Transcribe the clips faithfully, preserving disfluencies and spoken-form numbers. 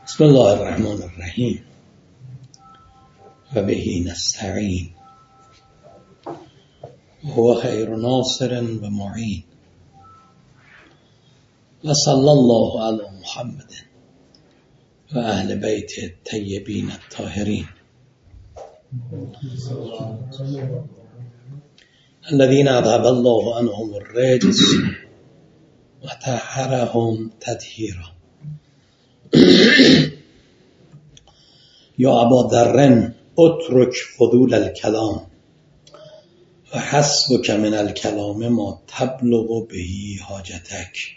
بسم الله الرحمن الرحیم و بهی نستعین هو خیر ناصر و معین و صلی الله علی محمد و اهل بیت الطیبین الطاهرین الذين اذهب الله عنهم الرجس و طهرهم تطهیرا. یا ابا ذر اترک فضول الکلام و حسبک من الکلام ما تبلغ بهی حاجتک.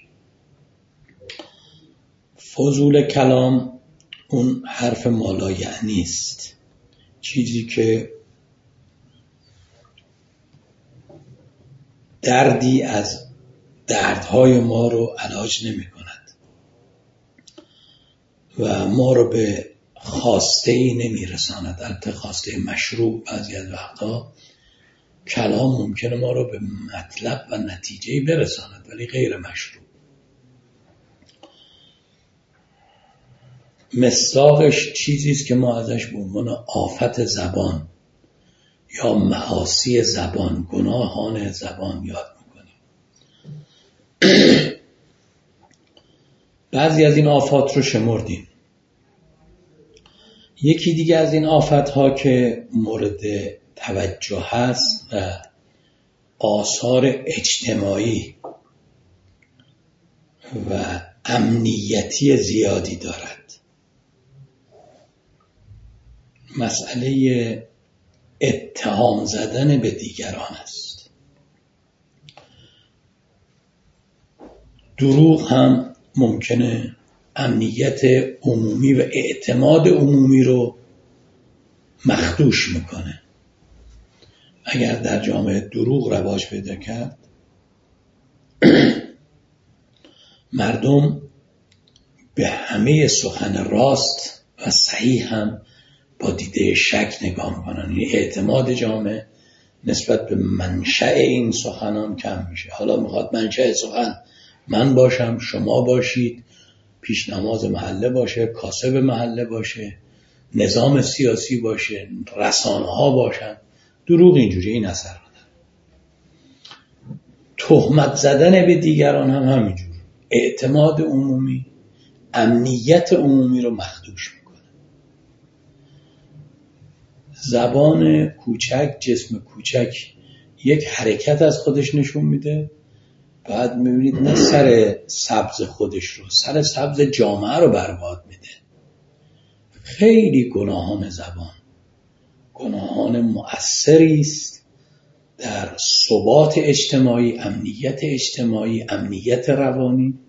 فضول کلام اون حرف مالا یعنی است، چیزی که دردی از دردهای ما رو علاج نمی کند و ما رو به خواسته ای نمی رساند. البته خواسته مشروع بعضی از وقتا کلام ممکنه ما رو به مطلب و نتیجه برساند ولی غیر مشروع. مصداقش چیزی است که ما ازش به عنوان آفت زبان یا معاصی زبان، گناهان زبان یاد میکنیم. بعضی از این آفات رو شمردیم. یکی دیگه از این آفت ها که مورد توجه هست و آثار اجتماعی و امنیتی زیادی دارد، مسئله اتهام زدن به دیگران است. دروغ هم ممکنه امنیت عمومی و اعتماد عمومی رو مخدوش میکنه. اگر در جامعه دروغ رواج پیدا کرد، مردم به همه سخن راست و صحیح هم با دیده شک نگاه میکنن. یعنی اعتماد جامعه نسبت به منشأ این سخنان کم میشه. حالا میخواد منشأ سخن من باشم، شما باشید، پیش نماز محله باشه، کاسب محله باشه، نظام سیاسی باشه، رسانه ها باشن. دروغ اینجوری این اثر داره. تهمت زدن به دیگران هم همینجور. اعتماد عمومی، امنیت عمومی رو مخدوش میکنه. زبان کوچک، جسم کوچک یک حرکت از خودش نشون میده، بعد میبینید نه سر سبز خودش رو، سر سبز جامعه رو برباد میده. خیلی گناهان زبان گناهان مؤثری است در ثبات اجتماعی، امنیت اجتماعی، امنیت روانی.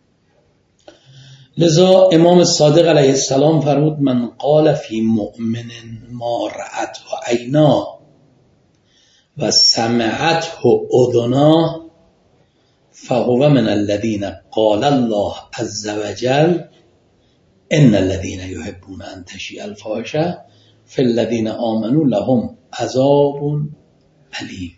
لذا امام صادق علیه السلام فرمود من قال فی مؤمن ما رأته عینا و سمعته اذنا فهو من الذين قال الله عز وجل ان الذين يحبون ان تشيع الفاحشه في الذين آمنوا لهم عذاب علیم.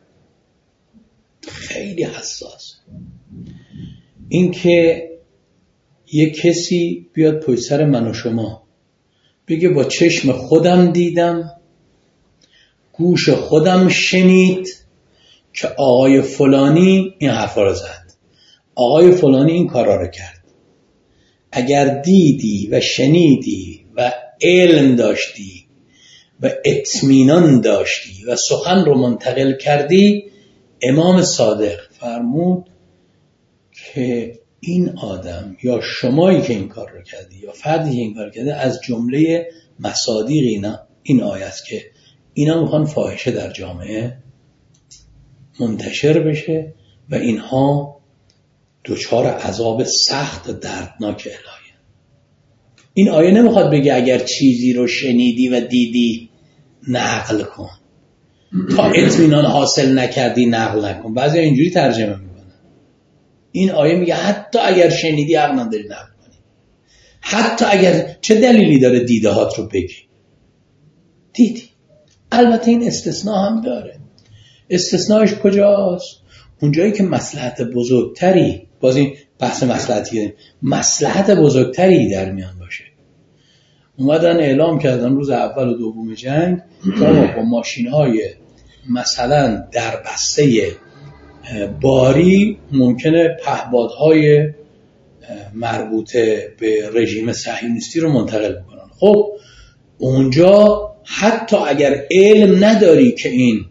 خیلی حساس. این که یک کسی بیاد پشت سر من و شما بگه با چشم خودم دیدم، گوش خودم شنید که آقای فلانی این حرفا رو زد، آقای فلانی این کارا رو کرد. اگر دیدی و شنیدی و علم داشتی و اطمینان داشتی و سخن رو منتقل کردی، امام صادق فرمود که این آدم یا شمایی که این کار رو کردی یا فردی که این کار کرده از جمله مصادیق اینا این آیه است که اینا میخوان فاحشه در جامعه منتشر بشه و اینها دچار عذاب سخت و دردناک الهی. این آیه نمیخواد بگه اگر چیزی رو شنیدی و دیدی نقل کن، تا اطمینان حاصل نکردی نقل نکن. بعضی اینجوری ترجمه میکنن. این آیه میگه حتی اگر شنیدی حق نداری نقل کنی. حتی اگر چه دلیلی داره دیده هات رو بگی؟ دیدی. البته این استثناء هم داره. استثناءش کجاست؟ اونجایی که مصلحت بزرگتری، باز این بحث مصلحتی، مصلحت بزرگتری در میان باشه. اومدن اعلام کردن روز اول و دوم جنگ ما با ماشین‌های مثلا در بسته باری ممکنه پهپادهای مربوطه به رژیم صهیونیستی رو منتقل بکنن. خب اونجا حتی اگر علم نداری که این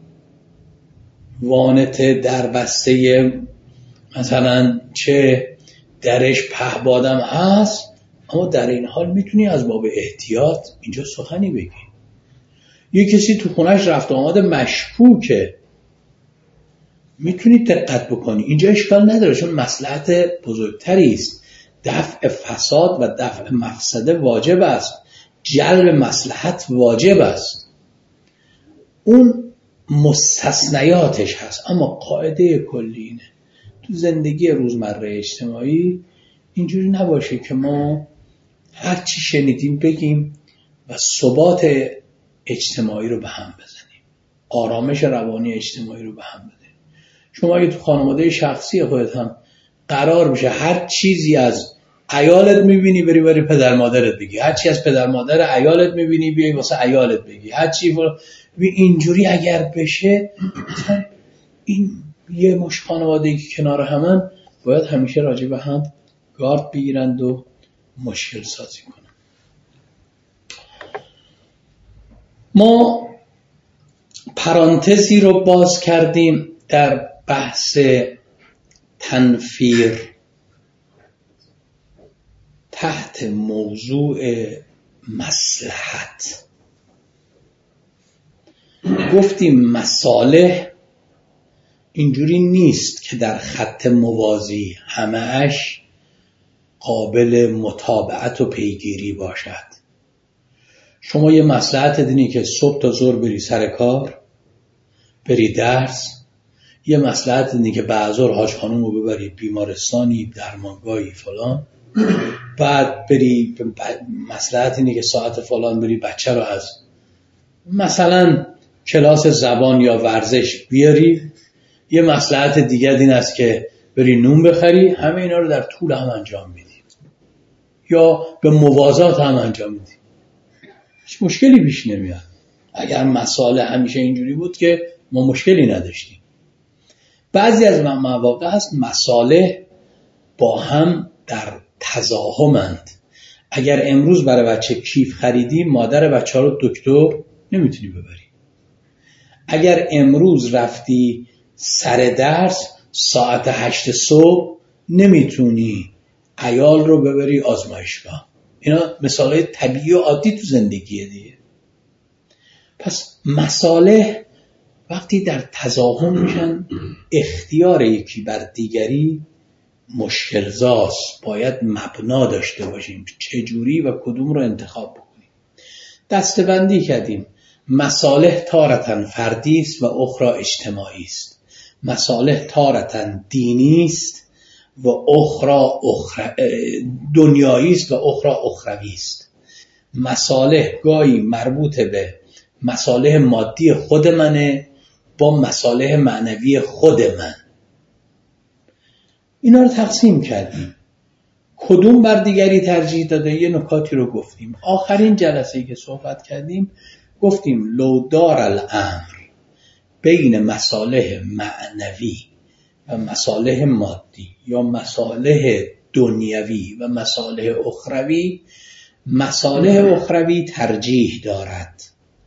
وانت در بسته مثلا چه درش پهپادم هست، اما در این حال میتونی از باب احتیاط اینجا سخنی بگی. یه کسی تو خونش رفت آمد مشکوکه، میتونی دقت بکنی، اینجا اشکال نداره چون مصلحت بزرگتری است. دفع فساد و دفع مفسده واجب است، جلب مصلحت واجب است. اون مستثنیاتش هست، اما قاعده کلی اینه تو زندگی روزمره اجتماعی اینجوری نباشه که ما هر چی شنیدیم بگیم و ثبات اجتماعی رو به هم بزنیم، آرامش روانی اجتماعی رو به هم بزنیم. شما اگه تو خانواده شخصی خودت هم قرار بشه هر چیزی از عیالت میبینی بری بری پدر مادرت بگی، هر چی از پدر مادر عیالت میبینی بیای واسه عیالت بگی، هر چی اینجوری اگر بشه، مثلا این یه مش خانواده‌ای که کنار همن باید همیشه راجع به هم گارد بگیرند و مشکل سازی کنن. ما پرانتزی رو باز کردیم در بحث تنفیر تحت موضوع مصلحت. گفتیم مصالح اینجوری نیست که در خط موازی همه‌اش قابل متابعت و پیگیری باشد. شما یه مصلحت دینی که صبح تا ظهر بری سر کار، بری درس، یه مصلحت دینی که بعد ظهر حاج خانوم رو ببری بیمارستانی، درمانگاهی فلان، بعد بری مصلحت اینه که ساعت فلان بری بچه رو از مثلا کلاس زبان یا ورزش بیاری، یه مصلحت دیگر این است که بری نون بخری. همه اینا رو در طول هم انجام میدی یا به موازات هم انجام میدی، هیچ مشکلی پیش نمیاد. اگر مصالح همیشه اینجوری بود که ما مشکلی نداشتیم. بعضی از مواقع هست مصالح با هم در تزاحمند. اگر امروز برای بچه کیف خریدی، مادر بچه رو دکتر نمیتونی ببری. اگر امروز رفتی سر درس ساعت هشت صبح، نمیتونی عیال رو ببری آزمایشگاه. اینا مثالای طبیعی و عادی تو زندگیه دیگه. پس مصالح وقتی در تزاحم میشن، اختیار یکی بر دیگری مشکل زاست. باید مبنا داشته باشیم چجوری و کدوم رو انتخاب بکنیم. دسته‌بندی کردیم. مصالح تارتن فردی است و اخرى اجتماعی است. مصالح تارتن دینی است و اخرى اخرى دنیایی است و اخرى اخروی است. مصالح گاهی مربوط به مصالح مادی خود منه با مصالح معنوی خود من. اینا رو تقسیم کردیم. کدوم بر دیگری ترجیح داده؟ یه نکاتی رو گفتیم. آخرین جلسه‌ای که صحبت کردیم گفتیم لو دار الامر بین مصالح معنوی و مصالح مادی یا مصالح دنیوی و مصالح اخروی، مصالح اخروی ترجیح دارد.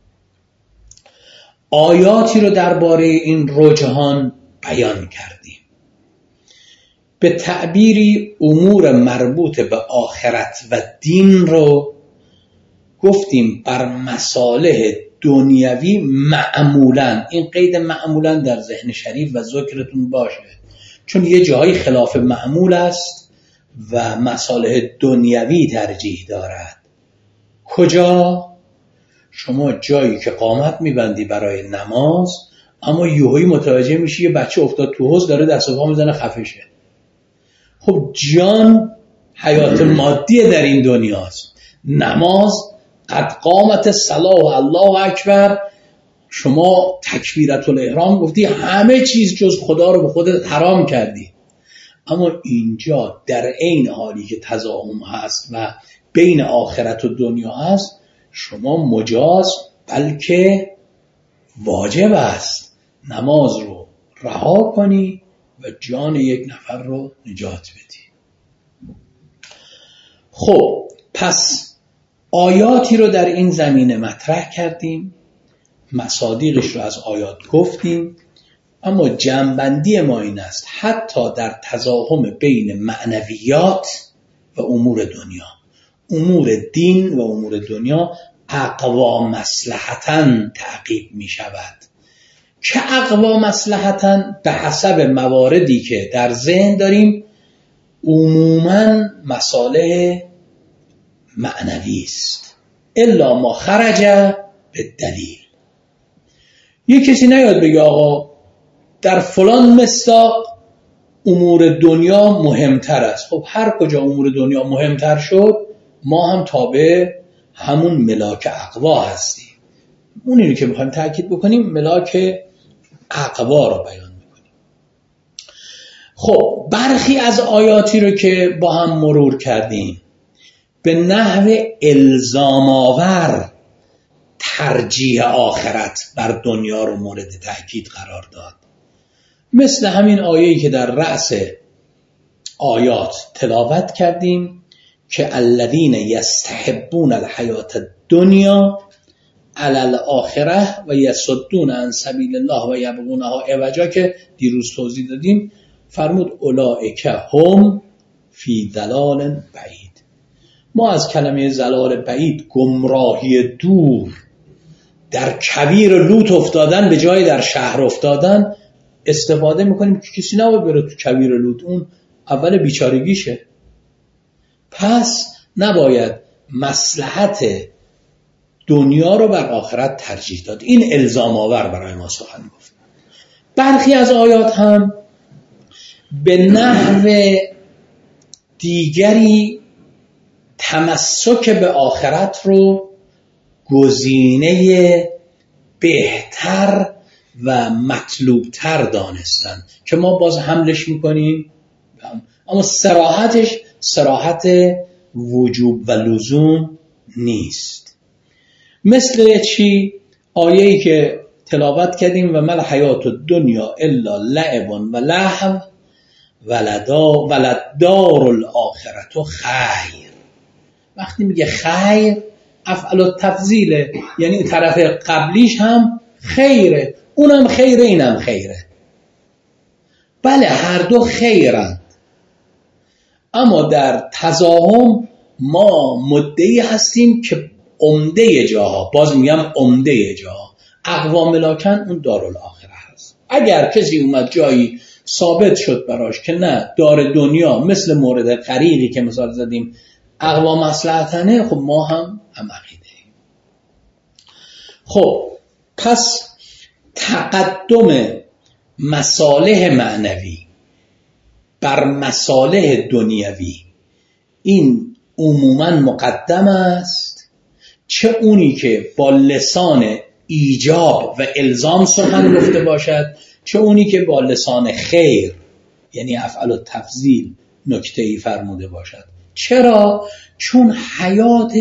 آیاتی رو درباره این رجحان بیان کردیم. به تعبیری امور مربوط به آخرت و دین رو گفتیم بر مصالح دنیوی معمولاً، این قید معمولاً در ذهن شریف و ذکرتون باشه، چون یه جایی خلاف معمول است و مصالح دنیوی ترجیح دارد. کجا؟ شما جایی که قامت میبندی برای نماز، اما یهویی متوجه میشی یه بچه افتاد تو حوض داره دست و پا میزنه خفه شه. خب جان حیات مادی در این دنیاست. نماز قد قامت الصلاة الله اکبر، شما تکبیرت الاحرام گفتی، همه چیز جز خدا رو به خودت حرام کردی. اما اینجا در عین حالی که تزاحم هست و بین آخرت و دنیا هست، شما مجاز بلکه واجب است نماز رو رها کنی و جان یک نفر رو نجات بدی. خب پس آیاتی رو در این زمینه مطرح کردیم، مصادیقش رو از آیات گفتیم، اما جمع‌بندی ما این است حتی در تزاحم بین معنویات و امور دنیا، امور دین و امور دنیا اقوا مصلحتاً تعقیب می شود. که اقوا مصلحتاً به حسب مواردی که در ذهن داریم عموماً مصالح معنوی است، الا ما خرج به دلیل. یک کسی نیاد بگه آقا در فلان مصداق امور دنیا مهمتر است. خب هر کجا امور دنیا مهمتر شد ما هم تابع همون ملاک اقوا هستیم. اونی که میخوایم تاکید بکنیم ملاک اقوا رو بیان میکنیم. خب برخی از آیاتی رو که با هم مرور کردیم به نحو الزام آور ترجیح آخرت بر دنیا رو مورد تاکید قرار داد، مثل همین آیه‌ای که در رأس آیات تلاوت کردیم که الذین یستحبون الحیات الدنیا علی الاخره و یصدون عن سبیل الله و یبغونها عوجا، که دیروز توضیح دادیم. فرمود اولئک هم فی ضلال بعید. ما از کلمه ضلال بعید، گمراهی دور، در کویر لوط افتادن به جای در شهر افتادن استفاده میکنیم که کسی نباید بره تو کویر لوط، اون اول بیچارگیشه. پس نباید مصلحت دنیا رو بر آخرت ترجیح داد. این الزام آور برای ما سخن گفت. برخی از آیات هم به نحو دیگری تمسک به آخرت رو گزینه بهتر و مطلوبتر دانستن که ما باز حملش میکنیم، اما صراحتش صراحت وجوب و لزوم نیست. مثل چی؟ آیه‌ای که تلاوت کردیم و مل حیات الدنیا الا لعب و لهو ولدار الاخرة خیر. وقتی میگه خیر افعل التفضیله، یعنی طرف قبلیش هم خیره، اونم خیره اینم خیره. بله هر دو خیرند، اما در تزاحم ما مدعی هستیم که عمده جاها، باز میگم عمده جاها، اقوا ملاکن اون دارالآخره هست. اگر کسی اومد جایی ثابت شد براش که نه دار دنیا مثل مورد غریقی که مثال زدیم اقوا مصلحتنه، خب ما هم هم عقیده. خب پس تقدم مصالح معنوی بر مصالح دنیوی این عموماً مقدم است، چه اونی که با لسان ایجاب و الزام سخن گفته باشد، چه اونی که با لسان خیر یعنی افعال التفضیل نکته‌ای فرموده باشد. چرا؟ چون حیات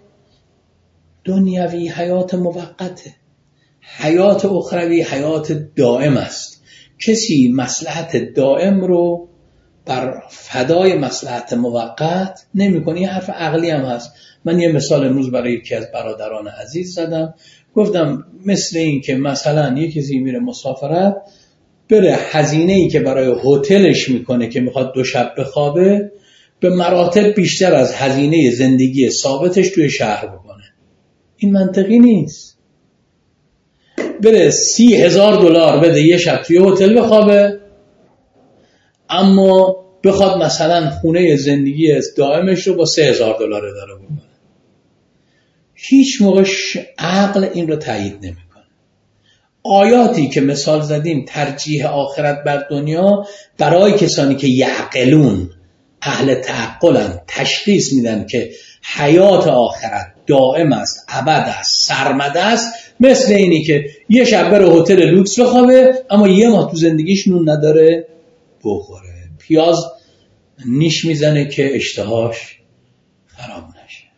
دنیوی حیات موقته، حیات اخروی حیات دائم است. کسی مصلحت دائم رو بر فدای مصلحت موقت نمی کنه. یه حرف عقلی هم هست. من یه مثال امروز برای یکی از برادران عزیز زدم، گفتم مثل این که مثلا یه کسی میره مسافرت، بره هزینه‌ای که برای هتلش میکنه که میخواد دو شب بخوابه به مراتب بیشتر از هزینه زندگی ثابتش توی شهر بکنه. این منطقی نیست. بره سی هزار دلار بده یه شب توی هتل بخوابه، اما بخواد مثلا خونه زندگی دائمش رو با سه هزار دلار اداره بکنه. هیچ موقع عقل این رو تایید نمیکنه. آیاتی که مثال زدیم ترجیح آخرت بر دنیا برای کسانی که یعقلون، اهل تعقلن، تشخیص میدن که حیات آخرت دائم است، ابد است، سرمده است. مثل اینی که یه شب بره هتل لوکس بخوابه اما یه ماه تو زندگیش نون نداره بخوره، پیاز نیش میزنه که اشتهاش خراب نشه.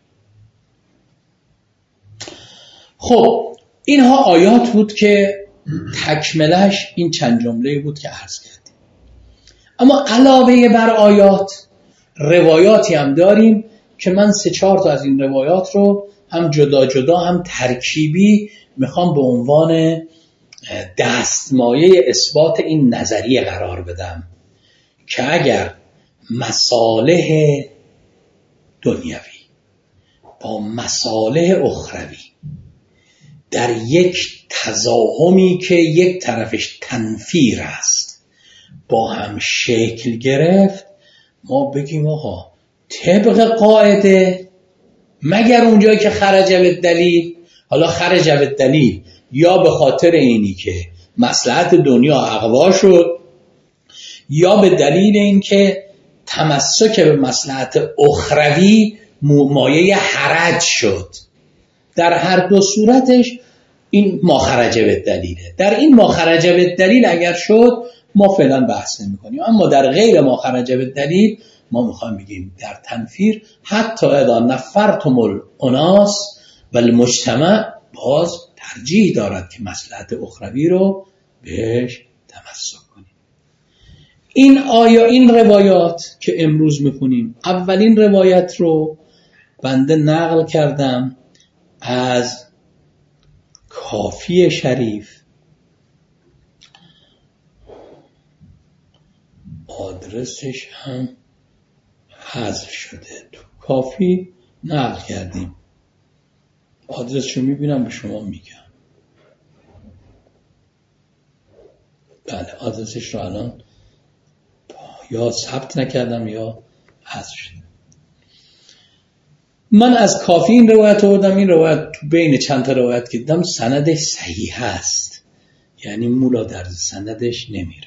خب اینها آیات بود که تکملش این چند جمله بود که عرض کردیم. اما علاوه بر آیات روایاتی هم داریم که من سه چهار تا از این روایات رو هم جدا جدا هم ترکیبی میخوام به عنوان دستمایه اثبات این نظریه قرار بدم که اگر مصالح دنیوی با مصالح اخروی در یک تزاحمی که یک طرفش تنفیر است با هم شکل گرفت، ما بگیم آقا طبق قاعده مگر اونجایی که خرج بالدلیل، حالا خرج بالدلیل یا به خاطر اینی که مصلحت دنیا اقوا شد یا به دلیل اینکه تمسک به مصلحت اخروی مایه حرج شد، در هر دو صورتش این ما خرج بالدلیله. در این ما خرج بالدلیل اگر شد ما فعلا بحث نمی کنیم، اما در غیر ما خرج بالدلیل ما میخوایم بگیم در تنفیر حتی اذا نفرتم الاناس و المجتمع باز ترجیح دارد که مصلحت اخروی رو بهش تمسک کنیم. این آیا این روایات که امروز میخونیم، اولین روایت رو بنده نقل کردم از کافی شریف، آدرسش هم حذف شده، تو کافی نقل کردیم، آدرسشو میبینم به شما میگم. بله آدرسش رو الان یا ثبت نکردم یا حذف شده. من از کافی این روایت آوردم. این روایت تو بین چند تا روایت که دیدم سندش صحیح است، یعنی مولا در سندش نمیره.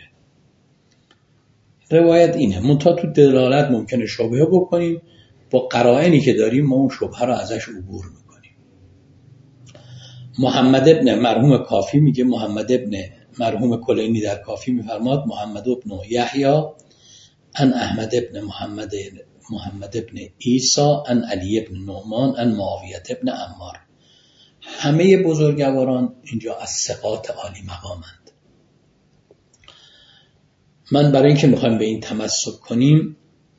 روایت اینه، منتها تو دلالت ممکنه شبهه بکنیم، با قرائنی که داریم ما اون شبهه رو ازش عبور میکنیم. محمد ابن مرحوم کافی میگه، محمد ابن مرحوم کلینی در کافی میفرماد محمد ابن یحیی ان احمد ابن محمد محمد ابن عیسی ان علی ابن نعمان ان معاویه ابن عمار. همه بزرگواران اینجا از ثقات عالی مقامند. من برای اینکه میخوایم به این تمسک کنیم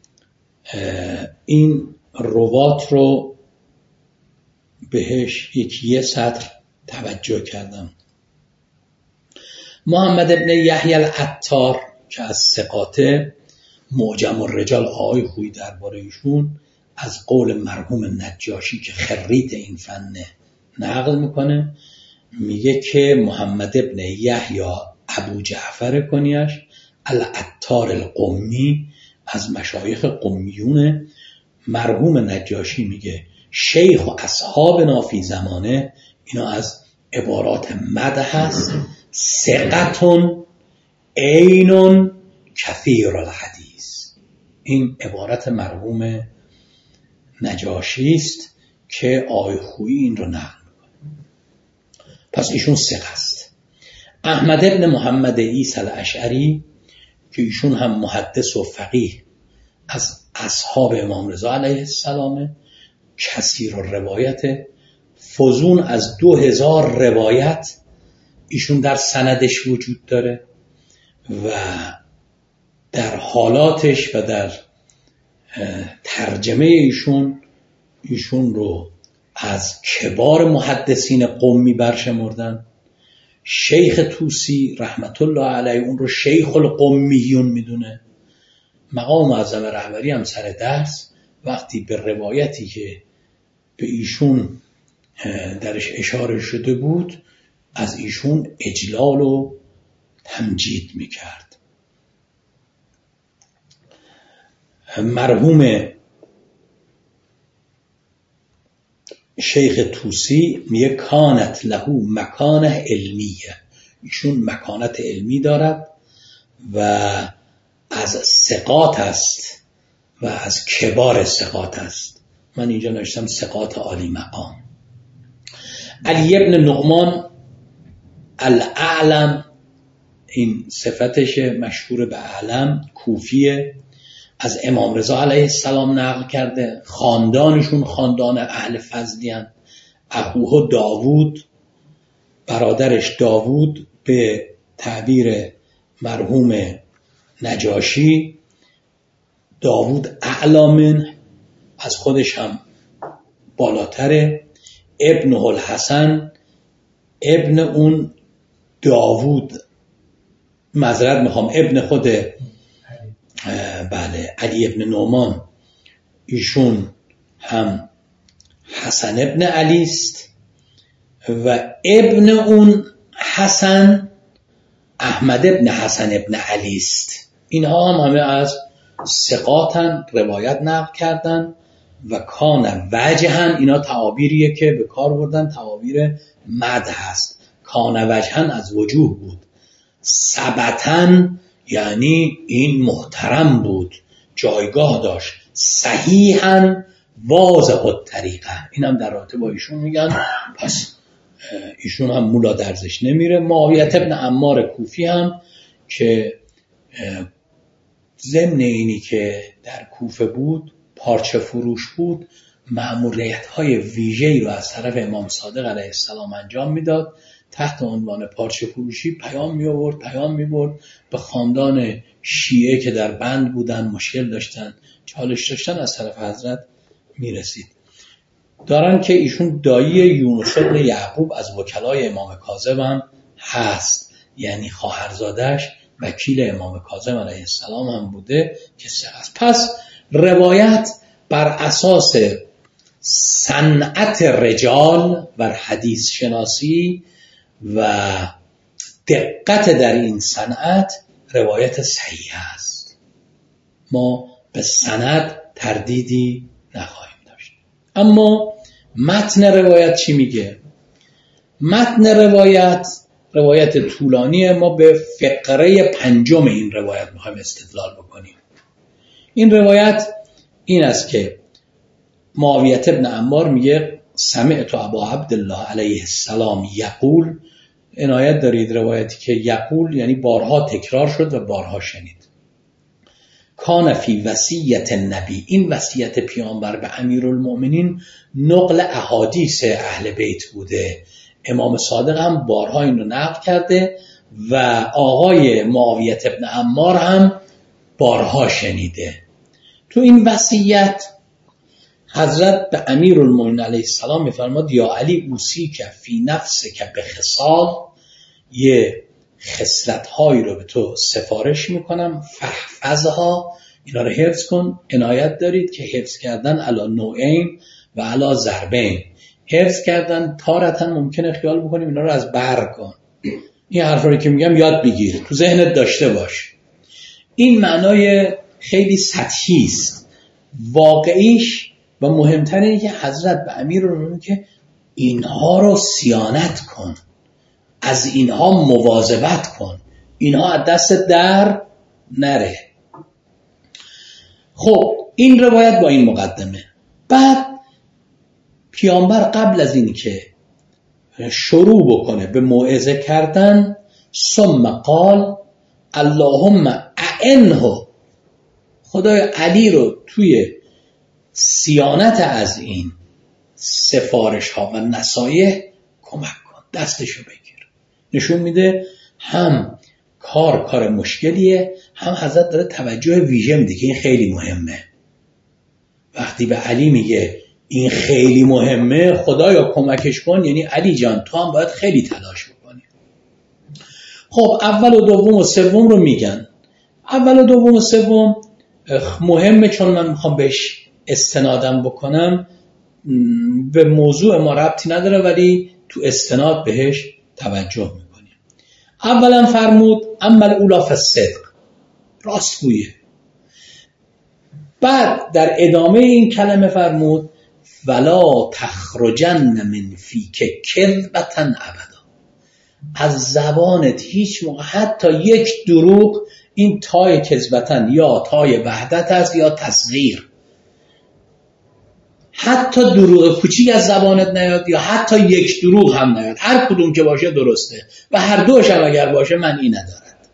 این روات رو بهش یکی یه سطر توجه کردم. محمد ابن یحیی العطار که از ثقات معجم الرجال آقای خویی درباره ایشون از قول مرحوم نجاشی که خرید این فن نقل میکنه، میگه که محمد ابن یحیی ابو جعفر کنیش العطار القمی از مشایخ قمیون. مرحوم نجاشی میگه شیخ و اصحابنا فی زمانه، اینا از عبارات مدح هست، ثقتون عینون کثیر الحدیث. این عبارت مرحوم نجاشی است که آقای خویی این رو نقل میکنه، پس ایشون ثقه است. احمد ابن محمد عیسی الاشعری که ایشون هم محدث و فقیه از اصحاب امام رضا علیه السلام، کثیر الروایت، فزون از دو هزار روایت ایشون در سندش وجود داره و در حالاتش و در ترجمه ایشون ایشون رو از کبار محدثین قمی برشمردن. شیخ طوسی رحمت الله علیه اون رو شیخ القمیون میدونه. مقام معظم رهبری هم سر درس وقتی به روایتی که به ایشون درش اشاره شده بود از ایشون اجلال و تمجید میکرد. مرحوم شیخ طوسی میگه کانت له مکانه علمیه، ایشون مکانت علمی دارد و از ثقات است و از کبار ثقات است. من اینجا نوشتم ثقات عالی مقام. علی ابن نعمان الاعلم، این صفتش مشهور به اعلم، کوفیه، از امام رضا علیه السلام نقل کرده. خاندانشون خاندان اهل فضلی هستند. اخوه داوود، برادرش داوود به تعبیر مرحوم نجاشی، داوود اعلی منه، از خودش هم بالاتره. ابن الحسن، ابن اون داوود، معذرت میخوام، ابن خود بله علی ابن نعمان، ایشون هم حسن ابن علی است و ابن اون حسن احمد ابن حسن ابن علی است. اینها هم همه از ثقاتن، روایت نقل کردن و کان وجهن، اینا تعابیریه که به کار بردن، تعابیر مدح هست. کان وجهن از وجوه بود، ثبتن یعنی این محترم بود، جایگاه داشت، صحیحن واضح الطریقه، این هم در رابطه با ایشون میگن، پس ایشون هم مولا درزش نمیره. معاویه ابن عمار کوفی هم که ضمن اینی که در کوفه بود، پارچه فروش بود، مأموریت‌های ویژه‌ای رو از طرف امام صادق علیه السلام انجام میداد. تحت عنوان پارچه فروشی پیام می آورد، پیام می برد به خاندان شیعه که در بند بودن، مشکل داشتن، چالش داشتن، از طرف حضرت می رسید. دارن که ایشون دایی یونس بن یعقوب از وکلای امام کاظم هم هست، یعنی خواهرزادش وکیل امام کاظم علیه السلام هم بوده که ثقه است. پس روایت بر اساس صنعت رجال و حدیث شناسی و دقت در این صنعت روایت صحیح است. ما به سند تردیدی نخواهیم داشت. اما متن روایت چی میگه؟ متن روایت روایت طولانیه، ما به فقره پنجم این روایت میخوایم استدلال بکنیم. این روایت این است که معاویه ابن عمار میگه سمعت ابا عبدالله علیه السلام یقول، عنایت دارید روایتی که یقول یعنی بارها تکرار شد و بارها شنید. کان فی وصیت نبی، این وصیت پیامبر به امیرالمؤمنین نقل احادیث اهل بیت بوده. امام صادق هم بارها این رو نقل کرده و آقای معاویه ابن عمار هم بارها شنیده. تو این وصیت حضرت به امیرالمؤمنین علیه السلام میفرماد یا علی اوصیک فی نفسک بخصال، یه خصلت‌هایی رو به تو سفارش میکنم، فحفظها، اینا رو حفظ کن. عنایت دارید که حفظ کردن علی نوعین و علی ضربین. حفظ کردن تارتاً ممکنه خیال بکنیم اینا رو از بر کن، این حرفا رو که میگم یاد بگیر، تو ذهنت داشته باش. این معنای خیلی سطحی است. واقعیش و مهمتر اینه که حضرت به امیرالمؤمنین که اینها رو صیانت کن، از اینها مواظبت کن، اینها از دست در نره. خب این روایت با این مقدمه. بعد پیامبر قبل از این که شروع بکنه به موعظه کردن، ثم قال اللهم اعنه، خدای علی رو توی صیانت از این سفارش ها و نصایح کمک کن، دستشو بگیر. نشون میده هم کار کار مشکلیه، هم حضرت داره توجه ویژه میده که این خیلی مهمه. وقتی به علی میگه این خیلی مهمه، خدایا کمکش کن، یعنی علی جان تو هم باید خیلی تلاش بکنی. خب اول و دوم و سوم رو میگن. اول و دوم و سوم مهمه چون من میخوام بهش استنادم بکنم، به موضوع ما ربطی نداره ولی تو استناد بهش توجه میکنیم. اولا فرمود اما الاولی فالصدق، راستگویه. بعد در ادامه این کلمه فرمود ولا تخرجن من فیک کذبة ابدا، از زبانت هیچ موقع حتی یک دروغ، این تای کذبتن یا تای وحدت است یا تصغیر، حتی دروغ کوچیک از زبانت نیاد یا حتی یک دروغ هم نیاد، هر کدوم که باشه درسته و هر دوش هم اگر باشه معنی ندارد.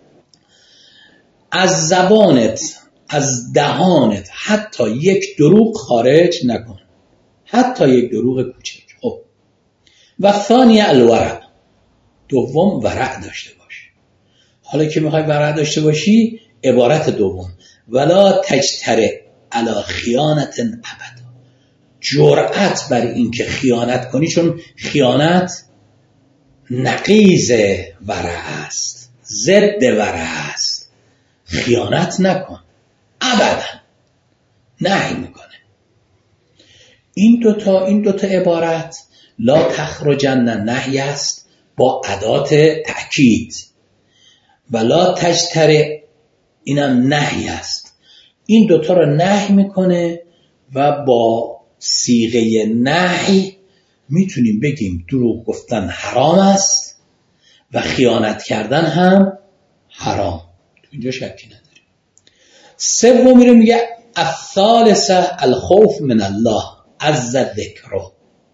از زبانت، از دهانت حتی یک دروغ خارج نکن، حتی یک دروغ کوچیک. خب و ثانی الورع، دوم ورع داشته باش. حالا که میخوای ورع داشته باشی، عبارت دوم ولا تجترئ علی خیانت ابدا، جرأت بر این که خیانت کنی، چون خیانت نقیض ورع است، ضد ورع است. خیانت نکن ابدا، نهی میکنه. این دوتا این دوتا عبارت لا تخرجن نهی است با ادات تأکید و لا تجترئ اینم نهی است. این دوتا رو نهی میکنه و با صیغه نهی میتونیم بگیم دروغ گفتن حرام است و خیانت کردن هم حرام. تو اینجا شکی نداریم. سومی رو میگه الثالثه الخوف من الله عز ذکره،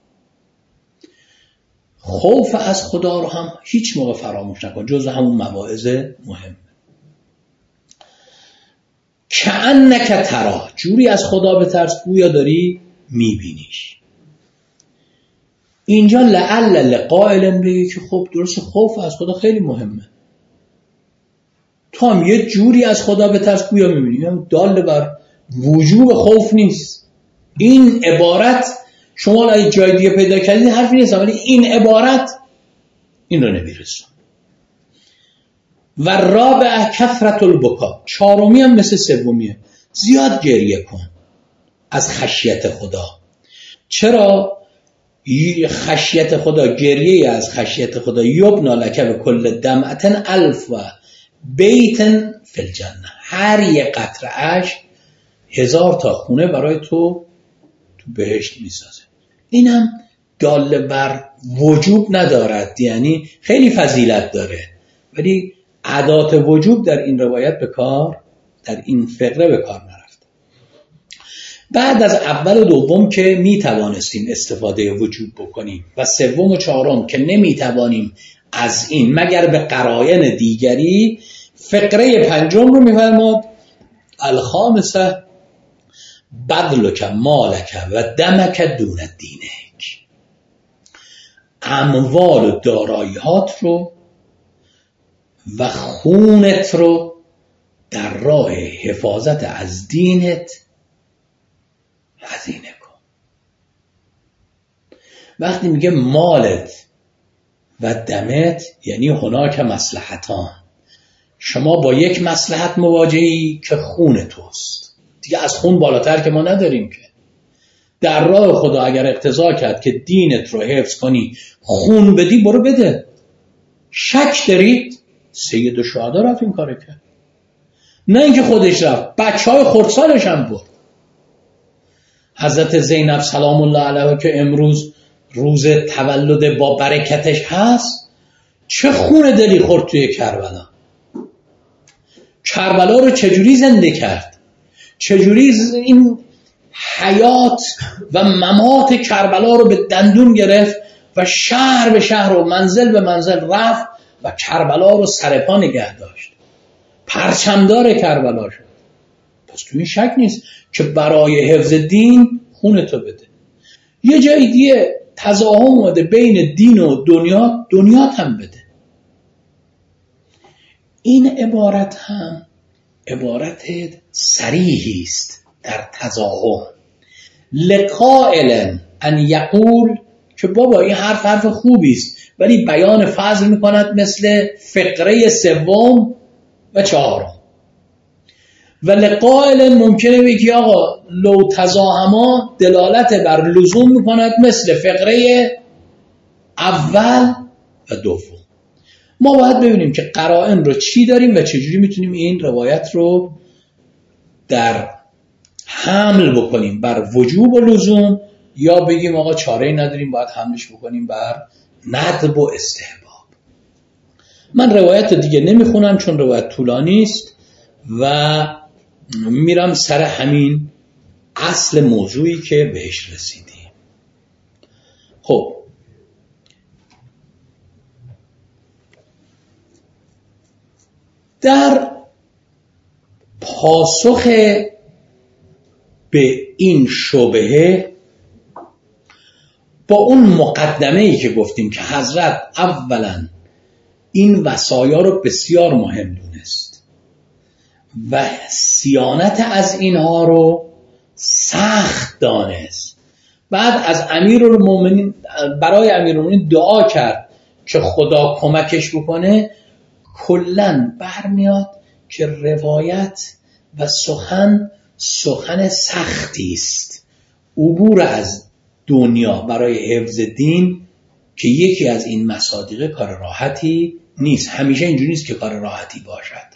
خوف از خدا رو هم هیچ موقع فراموش نکن، جزو همون مواعظ مهم. کأنک تراه، جوری از خدا بترس گویا داری میبینیش. اینجا لعل لقائل بگی که خب درست خوف از خدا خیلی مهمه، تو هم یه جوری از خدا بترس گویا میبینی، یعنی دال بر وجوب خوف نیست. این عبارت شما اگه جای دیگه پیدا کردید حرفی نیست، ولی این عبارت این رو نمیرسون. و رابعه کثرت البکا، چهارمی هم مثل سومیه، زیاد گریه کن از خشیت خدا. چرا؟ خشیت خدا، گریه از خشیت خدا یبنا لک بکل دمعة الف و بیت فی الجنه، هر یک قطره اشک هزار تا خونه برای تو تو بهشت میسازه. اینم دال بر وجوب ندارد، یعنی خیلی فضیلت داره، ولی ادات وجوب در این روایت به کار، در این فقره به کار نرفت. بعد از اول و دوم که می توانستیم استفاده وجوب بکنیم و سوم و چهارم که نمی توانیم از این مگر به قرائن دیگری، فقره پنجم رو می‌فرماد الخامسه بذلک مالک و دمک دون دینک، اموال و دارایی‌هات رو و خونت رو در راه حفاظت از دینت هزینه کن. وقتی میگه مالت و دمت یعنی هناک مصلحتان، شما با یک مصلحت مواجهی که خون توست، دیگه از خون بالاتر که ما نداریم که. در راه خدا اگر اقتضا کرد که دینت رو حفظ کنی خون بدی، برو بده. شک دارید؟ سید الشهدا رفت این کارو کرد، نه اینکه خودش رفت، بچه های خردسالش هم برد. حضرت زینب سلام الله علیها که امروز روز تولد با برکتش هست، چه خون دلی خورد توی کربلا. کربلا رو چجوری زنده کرد، چجوری این حیات و ممات کربلا رو به دندون گرفت و شهر به شهر و منزل به منزل رفت و کربلا رو سر پا نگه داشت، پرچمدار کربلا شد. پس تو این شک نیست که برای حفظ دین خونتو بده. یه جای دیگه تضاهم اومده بین دین و دنیا، دنیات هم بده. این عبارت هم عبارت صریحی است در تضاهم. لقائل ان یقول، که بابا این حرف حرف خوبی است ولی بیان فضل میکند مثل فقره سوم و چهارم. و لقائل ممکنه بگی آقا لو تزاحما دلالت بر لزوم میکند مثل فقره اول و دوم. ما باید ببینیم که قرائن رو چی داریم و چجوری میتونیم این روایت رو در حمل بکنیم بر وجوب و لزوم، یا بگیم آقا چاره‌ای نداریم باید حملش بکنیم بر ندب و استحباب. من روایت دیگه نمیخونم چون روایت طولانی است و میرم سر همین اصل موضوعی که بهش رسیدیم. خب در پاسخ به این شبهه با اون مقدمه ای که گفتیم که حضرت اولا این وصایا رو بسیار مهم دونست و صیانت از اینها رو سخت دانست، بعد از امیرالمومنین برای امیرالمومنین دعا کرد که خدا کمکش بکنه. کلن برمیاد که روایت و سخن سخن سختی است. عبور از دنیا برای حفظ دین که یکی از این مصادیق کار راحتی نیست، همیشه اینجوری نیست که کار راحتی باشد.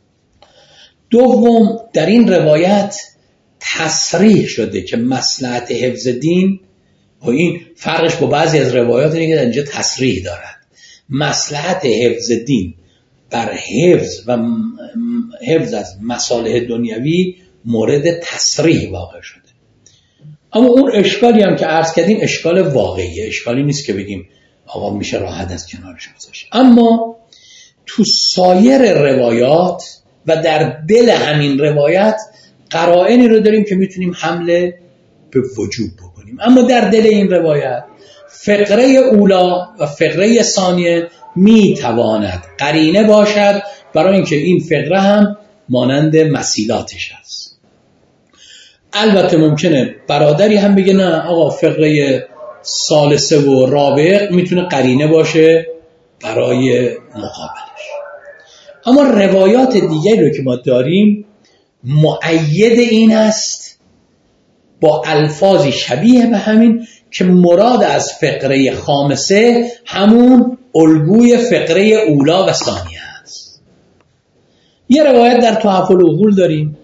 دوم، در این روایت تصریح شده که مصلحت حفظ دین، و این فرقش با بعضی از روایات اینه که اینجا تصریح دارد، مصلحت حفظ دین بر حفظ و حفظ از مصالح دنیوی مورد تصریح واقع شده. اما اون اشکالی هم که عرض کردیم اشکال واقعیه، اشکالی نیست که بگیم آقا میشه راحت از کنارش گذاشت. اما تو سایر روایات و در دل همین روایت قرائنی رو داریم که میتونیم حمله به وجوب بکنیم. اما در دل این روایت فقره اولا و فقره ثانیه میتواند قرینه باشد برای اینکه این فقره هم مانند مسیلاتش است. البته ممکنه برادری هم بگه نه آقا فقره ثالثه و رابع میتونه قرینه باشه برای مقابلش. اما روایات دیگری رو که ما داریم مؤید این است با الفاظی شبیه به همین که مراد از فقره خامسه همون الگوی فقره اولا و ثانیه است. یه روایت در تحف العقول داریم.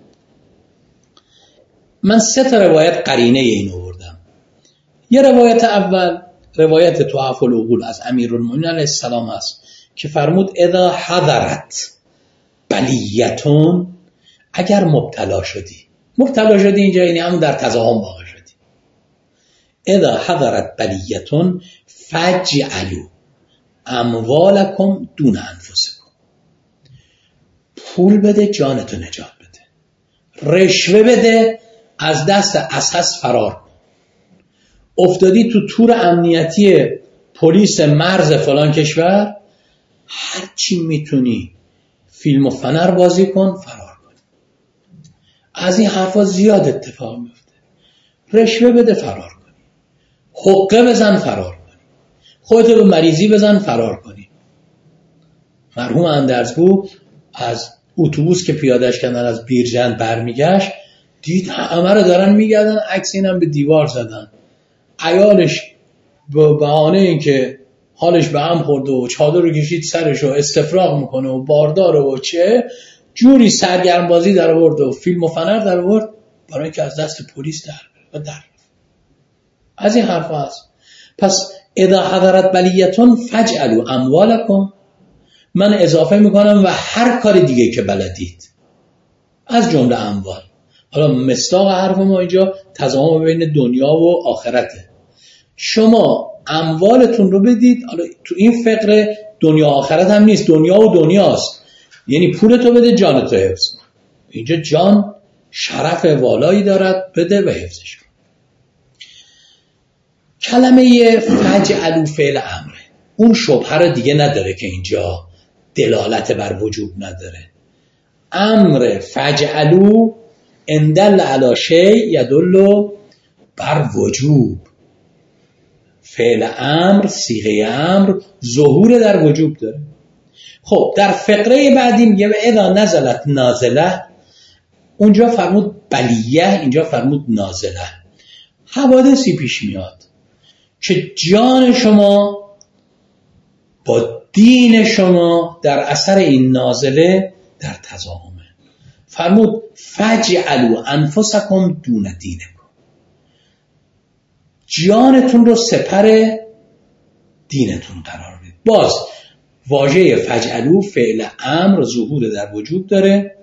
من سه تا روایت قرینه این آوردم. یه روایت اول روایت تحف العقول از امیرالمومنین علیه السلام است که فرمود اذا حضرت بلیتون، اگر مبتلا شدی، مبتلا شدی اینجا یعنی همون در تزاحم واقع شدی، اذا حضرت بلیتون فجعلوا اموالکم دون انفسکم، پول بده جانتو نجات بده، رشوه بده از دست اساس فرار کن. افتادی تو تور امنیتی پلیس مرز فلان کشور، هر چی میتونی فیلم و فنر بازی کن فرار کن. از این حرفا زیاد اتفاق میفته. رشوه بده فرار کنی، حقه بزن فرار کنی، خودتو به مریضی بزن فرار کنی. مرحوم اندرزگو از اتوبوس که پیادهش کردن از بیرجند برمیگشت، دید همه رو دارن میگردن، عکس اینم به دیوار زدن. عیالش به بهانه این که حالش به هم خورده و چادر رو کشید سرش و استفراغ میکنه و بارداره و چه جوری سرگرم بازی در آورد و فیلم و فنر در آورد برای اینکه از دست پلیس در و در از این حرف هست. پس اذا حضرت بلیتون فجعلوا اموالکم، من اضافه میکنم و هر کار دیگه که بلدید از جمله اموال. حالا مصداق حرف ما اینجا تضامن بین دنیا و آخرته. شما اموالتون رو بدید. حالا تو این فقره دنیا آخرت هم نیست، دنیا و دنیاست. یعنی پولتو بده جانتو حفظ کن. اینجا جان شرف والایی دارد، بده و حفظش کن. کلمه فجعلوا فعل امره، اون شبهه رو دیگه نداره که اینجا دلالت بر وجوب نداره. امر فجعلوا اندل علی شیء یدل بر وجوب. فعل امر صیغه امر ظهور در وجوب داره. خب در فقره بعدی میگه اذا نزلت نازله، اونجا فرمود بلیه، اینجا فرمود نازله. حوادثی پیش میاد که جان شما با دین شما در اثر این نازله در تضاهمه. فرمود فجعلوا انفسکم دون دینکم، جانتون رو سپر دینتون قرار بدید. باز واژه فجعلوا فعل امر ظهور در وجوب داره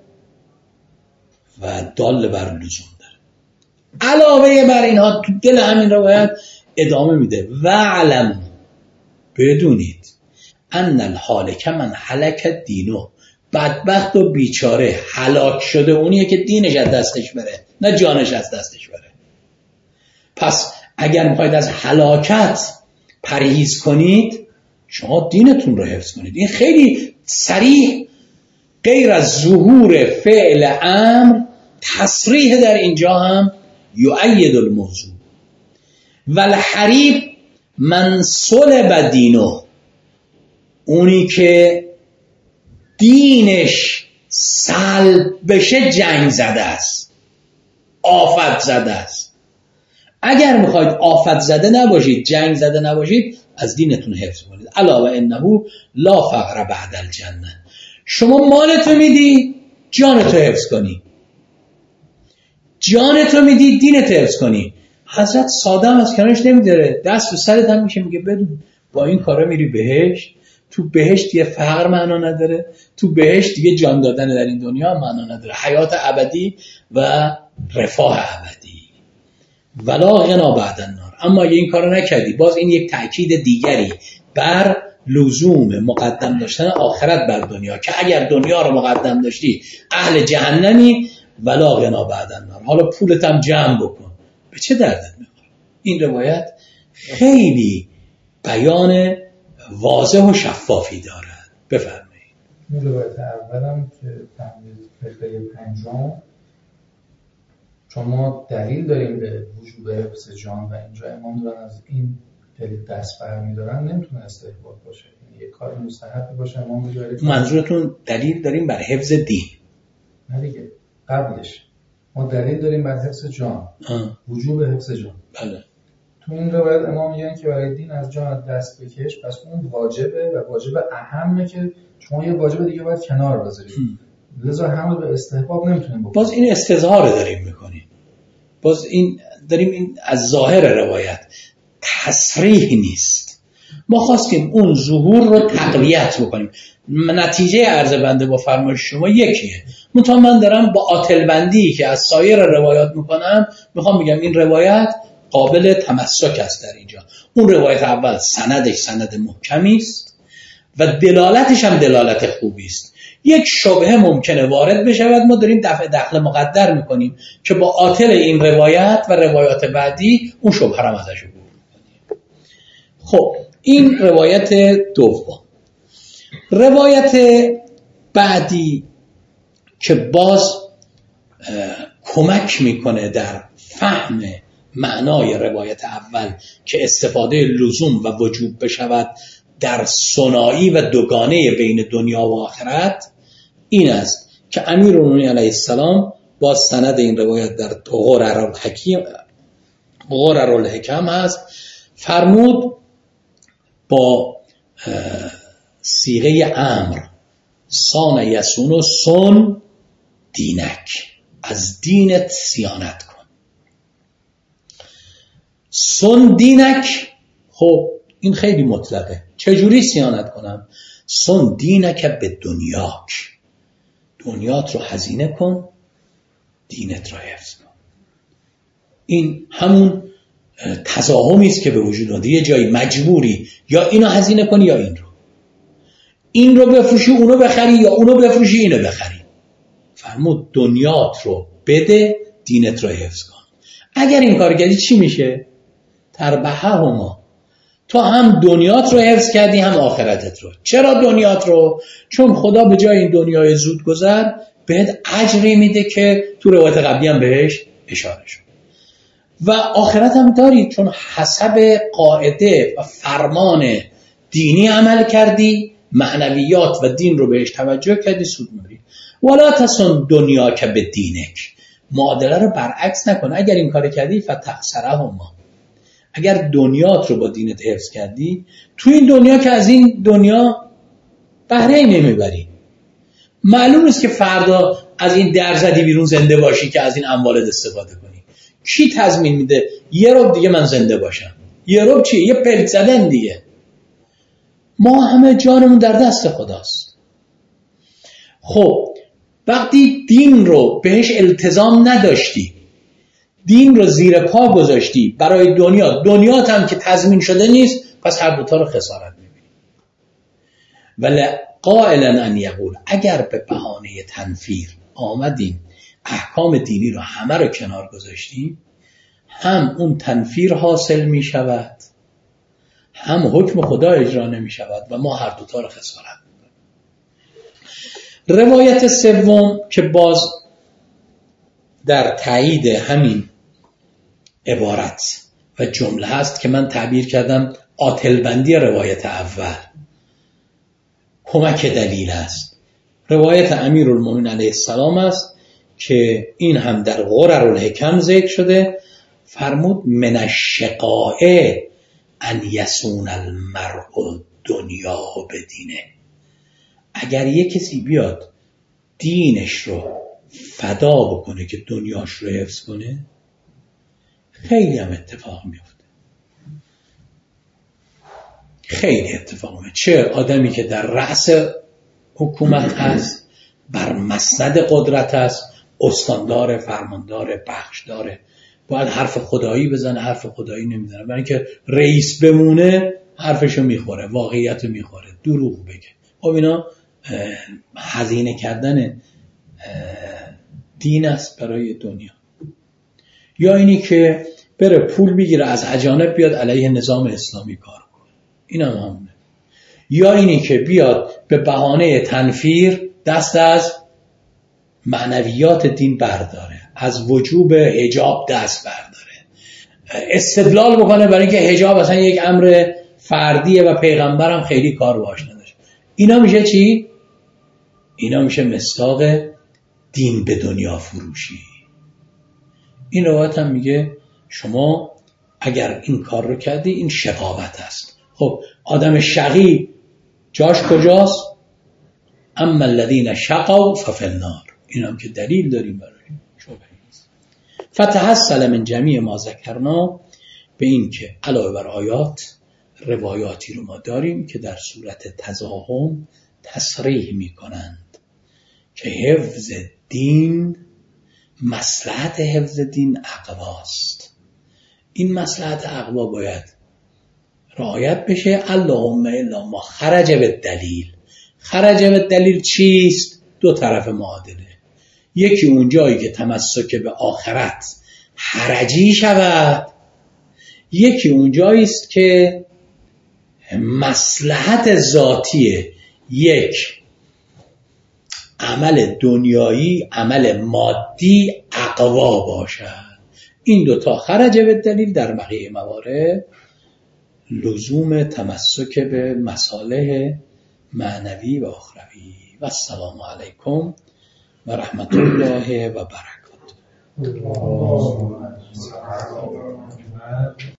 و دال بر لزوم داره. علاوه بر اینها تو دل همین روایت ادامه میده و علم، بدونید ان الهالک من هلک دینو، بدبخت و بیچاره هلاک شده اونیه که دینش از دستش بره، نه جانش از دستش بره. پس اگر میخواید از هلاکت پرهیز کنید شما دینتون رو حفظ کنید. این خیلی صریح، غیر از ظهور فعل امر، تصریح در اینجا هم یؤید الموضوع. والحریب من صلب دینه، اونی که دینش سلب بشه جنگ زده است، آفت زده است. اگر میخواید آفت زده نباشید، جنگ زده نباشید، از دینتون حفظ کنید. الا و انه لا فقر بعد الجنه. شما مالتو میدی جانتو حفظ کنی، جانتو میدی دینتو حفظ کنی. حضرت ساده هم از کنارش نمیداره، دست به سرت هم میشه، میگه بدون با این کارا میری بهشت. تو بهشت دیگه فقر معنا نداره، تو بهشت دیگه جان دادن در این دنیا معنا نداره، حیات ابدی و رفاه ابدی. ولا غنا بعد النار. اما اگه این کارو نکردی، باز این یک تأکید دیگری بر لزوم مقدم داشتن آخرت بر دنیا، که اگر دنیا رو مقدم داشتی اهل جهنمی. ولا غنا بعد النار. حالا پولت هم جمع بکن، به چه دردت میخوره؟ این روایت خیلی بیان واضح و شفافی دارد. بفرمایید. این روایت اولم که فهمید فقه پنجم، چون ما دلیل داریم به وجوب حفظ جان و اینجا امام دارن از این دلیل دست برمی‌دارن، نمیتونه استحباب باشه، یعنی یک کار مستحب باشه. امام میگه منظورتون دلیل داریم بر حفظ دین؟ نه دیگه، قبلش ما دلیل داریم بر حفظ جان، آه. وجوب حفظ جان. بله. تو این روایت امام میگن که برای دین از جان دست بکش، پس اون واجبه و واجب اهمه که شما یه واجب دیگه باید کنار بذارید. لذا همه به استحباب نمیتونیم بکنیم. باز این استظهار داریم میکنیم، باز این داریم این از ظاهر روایت تصریح نیست. ما خواستیم اون ظهور رو تقویت بکنیم. نتیجه عرض بنده با فرمایش شما یکیه، منتها من دارم با آتل بندی که از سایر روایات میکنم میخوام بگم این روایت قابل تمسک است در اینجا. اون روایت اول سندش سند محکمی است و دلالتش هم دلالت خوبی است. یک شبهه ممکنه وارد بشود، ما داریم دفع دخل مقدر میکنیم که با آتل این روایت و روایات بعدی اون شبهه هم ازش عبور میکنیم. خب این روایت دوم. روایت بعدی که باز کمک میکنه در فهم معنای روایت اول که استفاده لزوم و وجوب بشود در ثنایی و دوگانه بین دنیا و آخرت، این است که امیرالمومنین علیه السلام با سند این روایت در غررالحکیم غررالحکم هست، فرمود با صیغه امر سان یسون سن دینک، از دینت صیانت کن. سن دینک، خب این خیلی مطلقه، چجوری صیانت کنم؟ سن دینک به دنیاک، دنیات رو هزینه کن، دینت رو حفظ کن. این همون تضاهمی است که به وجود اومده، یه جایی مجبوری یا اینو هزینه کنی یا این رو، این رو بفروشی اونو بخری یا اونو بفروشی اینو بخری. فرمود دنیات رو بده، دینت رو حفظ کن. اگر این کار کردی چی میشه؟ تربحهما، تو هم دنیات رو حفظ کردی هم آخرتت رو. چرا دنیات رو؟ چون خدا به جای این دنیای زود گذر بهت اجری میده که تو روایت قبلی هم بهش اشاره شد. و آخرت هم داری، چون حسب قاعده و فرمان دینی عمل کردی، معنویات و دین رو بهش توجه کردی، سود میبری. ولا تسن دنیا که به دینک، معادله رو برعکس نکن. اگر این کار کردی فتخسرهما، اگر دنیات رو با دینت حفظ کردی، تو این دنیا که از این دنیا بهره نمیبری. معلوم است که فردا از این در زدی بیرون زنده باشی که از این اموالت استفاده کنی. کی تضمین میده یه روب دیگه من زنده باشم؟ یه روب چیه؟ یه پلک زدن دیگه. ما همه جانمون در دست خداست. خب وقتی دین رو بهش التزام نداشتی، دین رو زیر پا گذاشتی برای دنیا، دنیات هم که تضمین شده نیست، پس هر دوتا رو خسارت میبینی. ولی قائلا ان یقول، اگر به بهانه تنفیر آمدیم احکام دینی رو همه رو کنار گذاشتیم، هم اون تنفیر حاصل می شود، هم حکم خدا اجرا نمی شود و ما هر دوتا رو خسارت می کنیم. روایت سوم که باز در تایید همین عبارت و جمله هست که من تعبیر کردم عاطلبندی روایت اول، کمک دلیل است. روایت امیرالمومنین علیه السلام است که این هم در غرر الحکم ذکر شده، فرمود من الشقاء ان یسون المرء دنیا بدینه. اگر یک کسی بیاد دینش رو فدا بکنه که دنیاش رو حفظ کنه، خیلی هم اتفاق میفته، خیلی اتفاق میفته. چه آدمی که در رأس حکومت هست، بر مسند قدرت هست، استاندار، فرماندار، بخشداره، باید حرف خدایی بزنه، حرف خدایی نمیزنه، برای اینکه رئیس بمونه حرفشو میخوره، واقعیتو میخوره، دروغ بگه. خب اینا هزینه کردن دین است برای دنیا. یا اینی که بره پول بگیره از اجانب بیاد علیه نظام اسلامی کار کنه، این هم همونه. یا اینی که بیاد به بهانه تنفیر دست از معنویات دین برداره، از وجوب حجاب دست برداره، استدلال بکنه برای اینکه حجاب اصلا یک امر فردیه و پیغمبر هم خیلی کار باش نداشت. اینا میشه چی؟ اینا میشه مصداق دین به دنیا فروشی. این روایت هم میگه شما اگر این کار رو کردی این شقاوت است. خب آدم شقی جاش کجاست؟ اما الذین شقوا ففی النار. این هم که دلیل داریم برای شبهه نیست. فتحصل من جمیع ما ذکرنا، به این که علاوه بر آیات روایاتی رو ما داریم که در صورت تضاهم تصریح می کنند که حفظ دین، مصلحت حفظ دین اقواست. این مصلحت اقوا باید رعایت بشه. اللهم الا ما خرج بالدلیل. خرج بالدلیل چیست؟ دو طرف معادله. یکی اون جایی که تمسک به آخرت حرجی شود، یکی اون جایی است که مصلحت ذاتی یک عمل دنیایی، عمل مادی اقوا باشد. این دوتا خرج بالدلیل. در بقیه موارد لزوم تمسک به مصالح معنوی و اخروی. و السلام علیکم و رحمت الله و برکاته.